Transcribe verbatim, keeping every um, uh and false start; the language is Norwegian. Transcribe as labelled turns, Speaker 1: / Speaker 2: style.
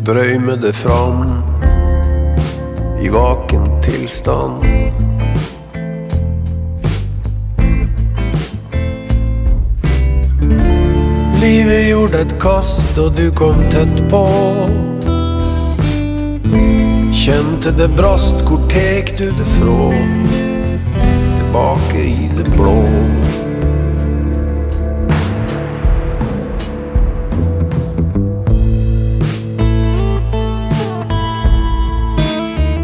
Speaker 1: drøyme det fram i vaken tilstand. Livet gjorde et kast og du kom tett på. Kjente det brast, hvor tek du det fra? Tilbake i det blå.